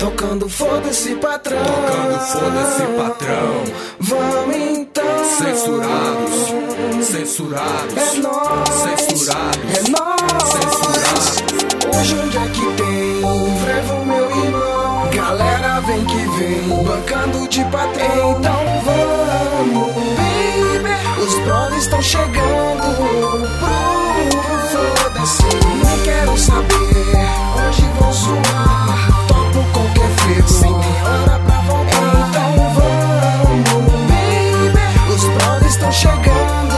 Tocando foda-se patrão. Tocando foda-se patrão. Vamos então. Censurados, censurados, É nóis, censurados, é nóis. censurados. Hoje onde é que tem frevo, meu irmão? Galera vem que vem, bancando de patrão. Então vamos, baby. Os brothers estão chegando. Foda-se, não quero saber. Hoje vou zoar. Topo qualquer frevo, sem nem hora pra voltar. Então vamos, baby. Os brothers estão chegando.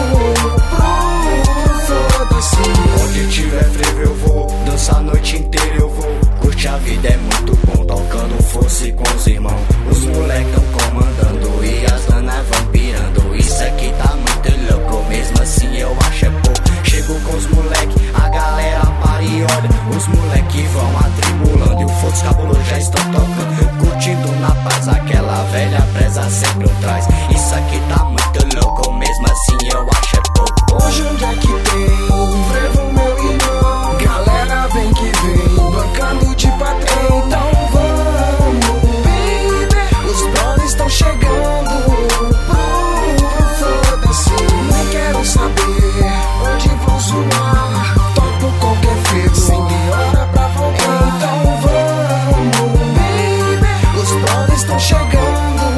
Foda-se. Onde tiver frevo eu vou, dançar a noite inteira eu vou. Curte a vida é muito bom, tocando fosse com os irmãos. Os moleques tão comandando e as danas vão pirando. Isso aqui tá muito louco, mesmo assim eu acho é pouco. Chego com os moleques, a galera para e olha. Os moleques vão atribulando e o fogo cabuloso já estão tocando. Curtindo na paz, aquela velha presa sempre eu traz. Isso aqui tá muito louco, mesmo assim eu acho é pouco. Hoje onde é que tem frevo, meu irmão? Galera vem que vem, bancando de patrão. Então vamos, baby. Os brothers estão chegando. Foda-se, nem quero saber. Hoje vou zoar. Topo qualquer frevo, sem nem hora pra voltar. Então vamos, baby. Os brothers estão chegando.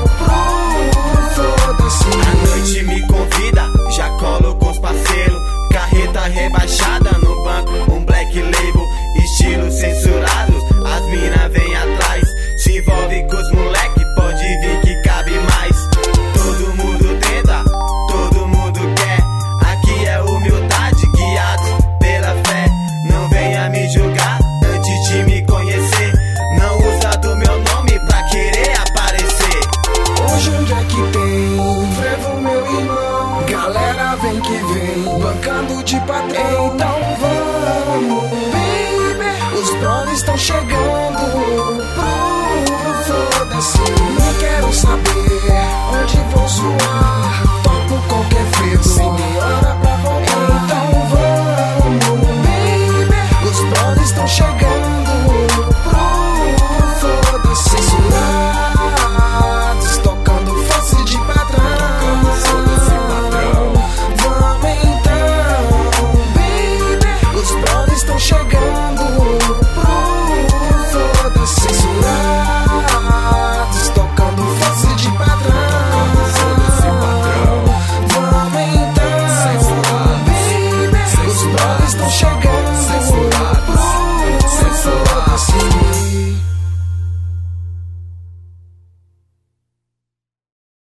Foda-se. A noite me convida, já colo com os parceiros. Carreta rebaixada no banco, um black label, estilo censurados. As mina vem atrás, se envolve com os moleque, pode vir que cabe mais. Todo mundo tenta, todo mundo quer. Aqui é humildade, guiados pela fé. Não venha me julgar antes de me conhecer. Não usa do meu nome pra querer aparecer. Hoje onde é que tem frevo, meu irmão? Galera vem que vem, bancando de patrão. Então vamos, baby. Os brothers estão chegando. Foda-se, não quero saber. Onde vou zoar.